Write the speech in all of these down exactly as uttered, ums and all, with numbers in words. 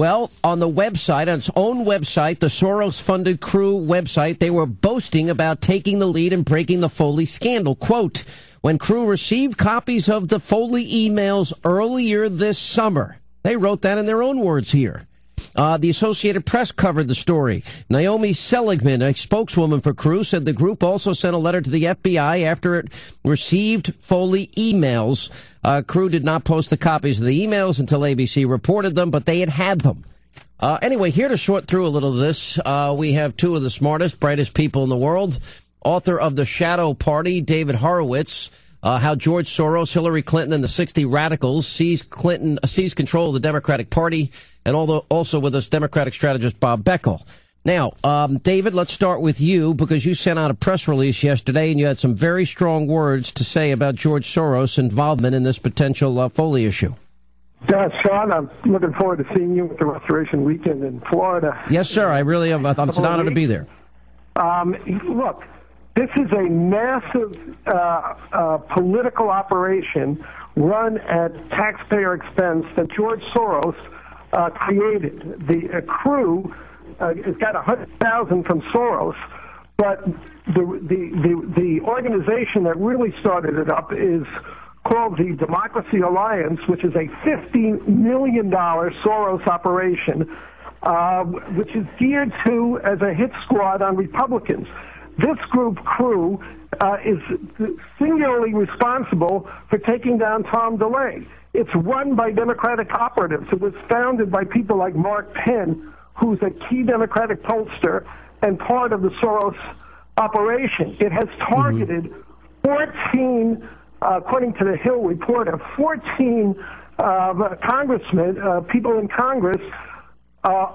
Well, on the website, on its own website, the Soros-funded Crew website, they were boasting about taking the lead and breaking the Foley scandal. Quote, when Crew received copies of the Foley emails earlier this summer, they wrote that in their own words here. Uh, the Associated Press covered the story. Naomi Seligman, a spokeswoman for Crew, said the group also sent a letter to the F B I after it received Foley emails. Uh, Crew did not post the copies of the emails until A B C reported them, but they had had them. Uh, anyway, here to sort through a little of this, uh, we have two of the smartest, brightest people in the world. Author of The Shadow Party, David Horowitz. Uh, how George Soros, Hillary Clinton, and the sixty radicals seized Clinton, uh, seized control of the Democratic Party, and although also with us, Democratic strategist Bob Beckel. Now, um, David, let's start with you, because you sent out a press release yesterday, and you had some very strong words to say about George Soros' involvement in this potential uh, Foley issue. Yeah, Sean, I'm looking forward to seeing you at the Restoration Weekend in Florida. Yes, sir. I really am. I'm an honor to be there. Um, look. This is a massive uh, uh, political operation run at taxpayer expense that George Soros uh, created. The uh, Crew uh, has got one hundred thousand from Soros, but the, the, the, the organization that really started it up is called the Democracy Alliance, which is a fifty million dollars Soros operation, uh, which is geared to as a hit squad on Republicans. This group, Crew, uh, is singularly responsible for taking down Tom DeLay. It's run by Democratic operatives. It was founded by people like Mark Penn, who's a key Democratic pollster and part of the Soros operation. It has targeted mm-hmm. fourteen, uh, according to the Hill Reporter, fourteen uh, congressmen, uh, people in Congress, uh,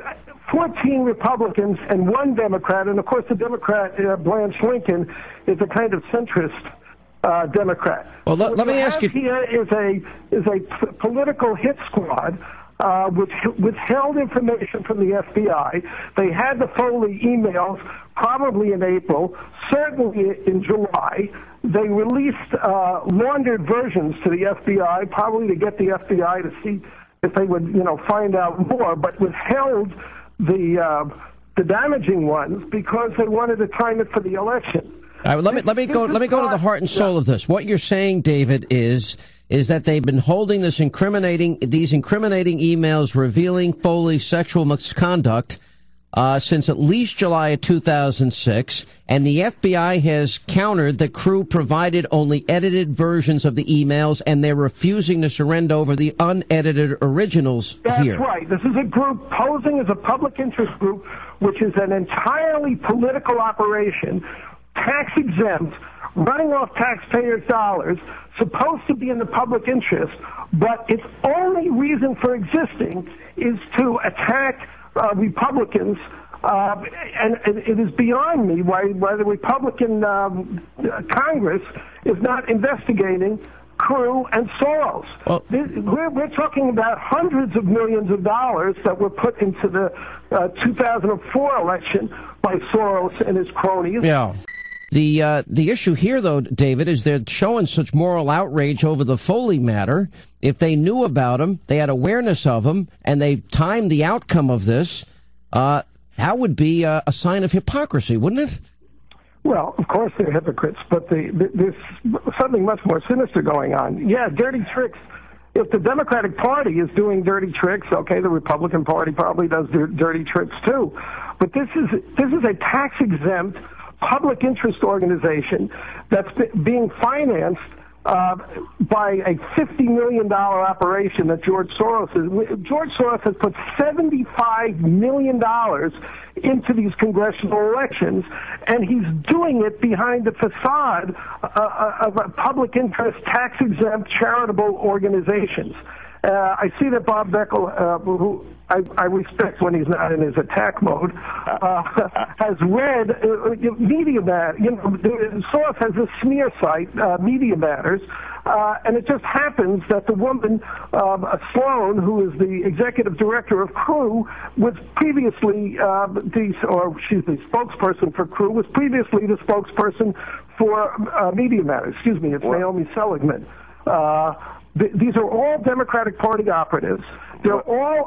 fourteen Republicans and one Democrat, and of course the Democrat, uh, Blanche Lincoln, is a kind of centrist uh, Democrat. Well, let, let me ask you. Here is a is a p- political hit squad uh, which withheld information from the F B I. They had the Foley emails probably in April, certainly in July. They released uh, laundered versions to the F B I, probably to get the F B I to see if they would, you know, find out more, but withheld the uh, the damaging ones because they wanted to time it for the election. All right, let me let me go let me go to the heart and soul of this. What you're saying, David, is is that they've been holding this incriminating these incriminating emails revealing Foley's sexual misconduct uh, since at least July of two thousand six, and the F B I has countered that Crew provided only edited versions of the emails, and they're refusing to surrender over the unedited originals. That's here. That's right. This is a group posing as a public interest group, which is an entirely political operation, tax exempt, running off taxpayers' dollars, supposed to be in the public interest, but its only reason for existing is to attack uh, Republicans. Uh, and, and it is beyond me why, why the Republican um, Congress is not investigating Crew and Soros. Well, we're, we're talking about hundreds of millions of dollars that were put into the uh, two thousand four election by Soros and his cronies. Yeah. The uh, the issue here, though, David, is they're showing such moral outrage over the Foley matter. If they knew about him, they had awareness of him, and they timed the outcome of this, uh, that would be a, a sign of hypocrisy, wouldn't it? Well, of course they're hypocrites, but the, the, there's something much more sinister going on. Yeah, dirty tricks. If the Democratic Party is doing dirty tricks, okay, the Republican Party probably does dirty tricks too. But this is this is a tax-exempt public interest organization that's being financed uh, by a fifty million dollars operation that George Soros is. George Soros has put seventy-five million dollars into these congressional elections, and he's doing it behind the facade uh, of a public interest, tax-exempt, charitable organizations. Uh, I see that Bob Beckel, uh, who I, I respect when he's not in his attack mode, uh, has read uh, Media Matters. You know, Soros has a smear site, uh, Media Matters, uh, and it just happens that the woman, um, Sloan, who is the executive director of Crew, was previously uh, the, or she's the spokesperson for Crew, was previously the spokesperson for uh, Media Matters. Excuse me, it's what? Naomi Seligman. Uh, th- these are all Democratic Party operatives. They're all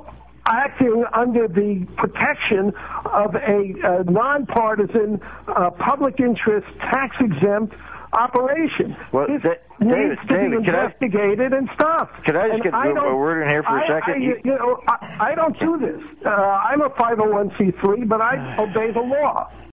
acting under the protection of a, a nonpartisan, uh, public interest, tax-exempt operation. Well, this da- David, needs to David, be can I- investigated and stuff. Could I just And get I a don't- word in here for a I- second? I, you, you know, I, I don't do this. Uh, I'm a five oh one c three, but I obey the law.